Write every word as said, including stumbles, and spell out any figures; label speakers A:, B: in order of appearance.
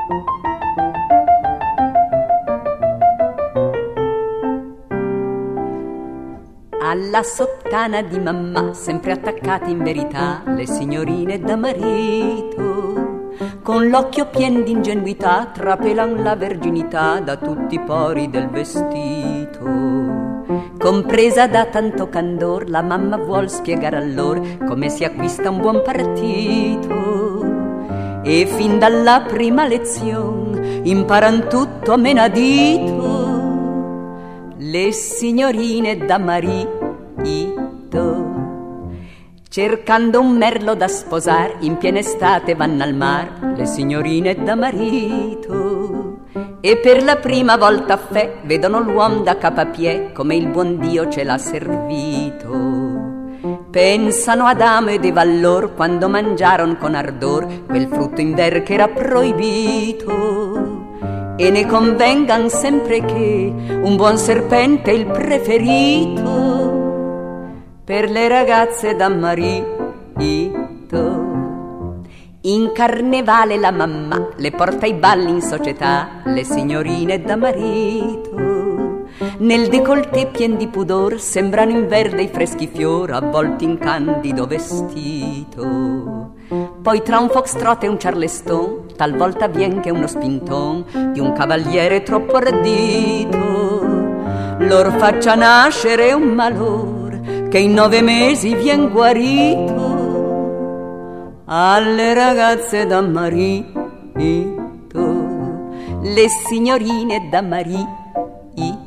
A: Alla sottana di mamma, sempre attaccate in verità, le signorine da marito, con l'occhio pien d'ingenuità trapelan la verginità da tutti i pori del vestito. Compresa da tanto candor, la mamma vuol spiegare a loro come si acquista un buon partito. E fin dalla prima lezione imparan tutto a menadito le signorine da marito, cercando un merlo da sposar, in piena estate vanno al mar, le signorine da marito, e per la prima volta a fe vedono l'uom da capapiè come il buon Dio ce l'ha servito. Pensano ad Adamo ed Eva allor quando mangiaron con ardor quel frutto inver che era proibito. E ne convengan sempre che un buon serpente è il preferito per le ragazze da marito. In carnevale la mamma le porta ai balli in società, le signorine da marito. Nel décolleté pien di pudor sembrano in verde i freschi fior avvolti in candido vestito. Poi tra un foxtrot e un charleston talvolta vien che uno spinton di un cavaliere troppo ardito lor faccia nascere un malor che in nove mesi vien guarito. Alle ragazze da marito, le signorine da marito